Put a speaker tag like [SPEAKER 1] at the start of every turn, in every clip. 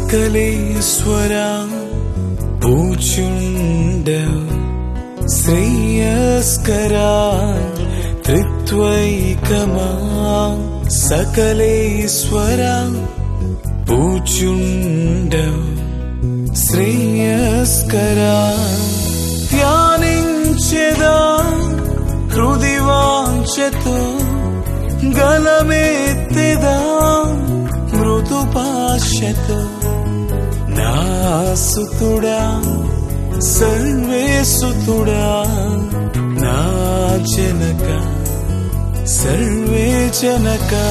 [SPEAKER 1] सकलेश्वरा पूज्युंड श्रेयस्करा त्रित्वैकमा सकलेश्वरा पूज्युंड श्रेयस्करा ध्यानिंचेदा हृदिवांचतो गलमेत्तेदा मृदुपाशतो नासुतुडा सर्वेसुतुडा ना जनका सर्वे जनका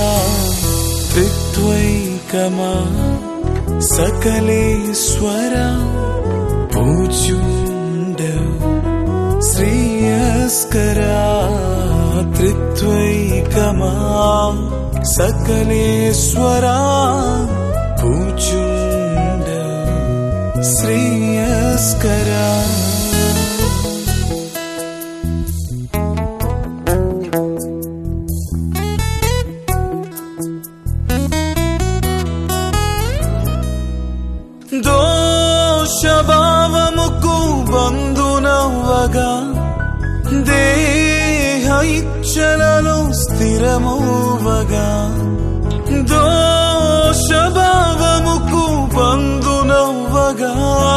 [SPEAKER 1] त्रित्वैकमा सकलेश्वरा पूज्युंड श्रेयस्करा त्रित्वैकमा सकलेश्वरा पूज्युंड श्रेयस्करा दोषभावमुकु बंधुनव्वगा देह इच्छలలో స్థిరమవ్వగా దోషభావముకు బంధునవ్వగా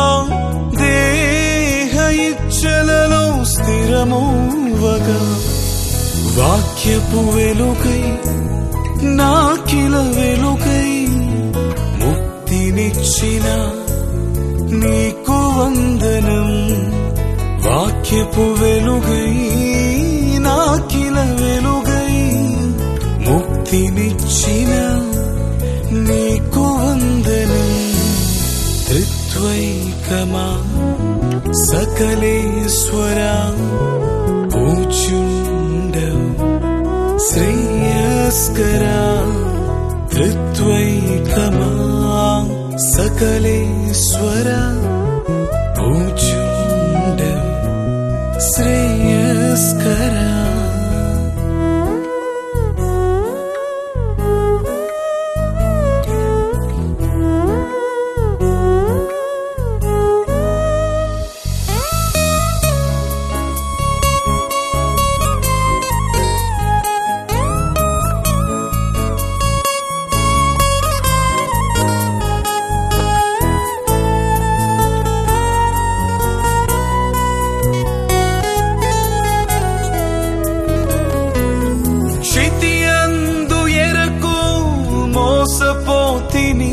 [SPEAKER 1] దేహ ఇచ్చలలో స్థిరమవ్వగా వాక్యపు వెలుగై నాకిల వెలుగై ముక్తినిచ్చిన నీకు వందనం వాక్యపు వెలుగై నాకిల వెలుగై ముక్తినిచ్చిన నీకు వందనం త్రిత్వైకమా सकलेश्वरा पूज्युंड श्रेयस्करा त्रित्वैकमा सकलेश्वरा पूज्युंड श्रेयस्करा మోసపోతిని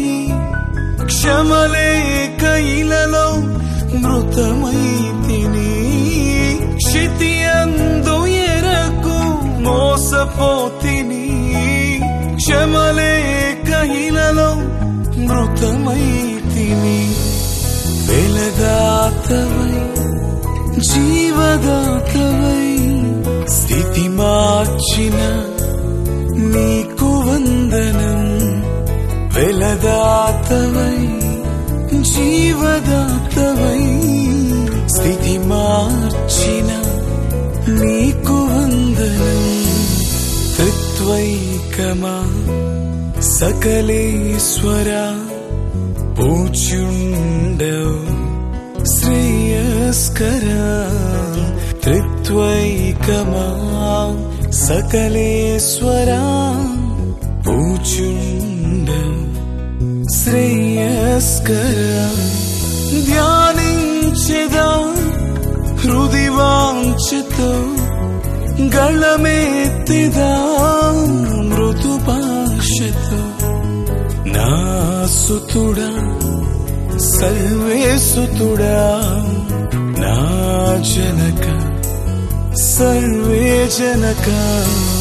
[SPEAKER 1] క్షమలేక ఇలలో మృతమైతిని క్షితియందు ఎరకు మోసపోతిని క్షమలేక ఇలలో మృతమైతిని వెలదాతవై జీవదాతవై స్థితి మార్చిన నీకు వందనం వెలదాతవై జీవదాతవై స్థితి మార్చిన నీకు వందనం త్రిత్వైకమా सकलेश्वरा पूज्युंड श्रेयस्करा त्रित्वैकमा सकलेश्वरा पूज्युंड श्रेयस्करा ध्यानिंचेदा हृदिवांचतो गलमेत्तेदा मृदुभाषतो नासुतुडा सर्वेसुतुडा ना जनका सर्वे जनका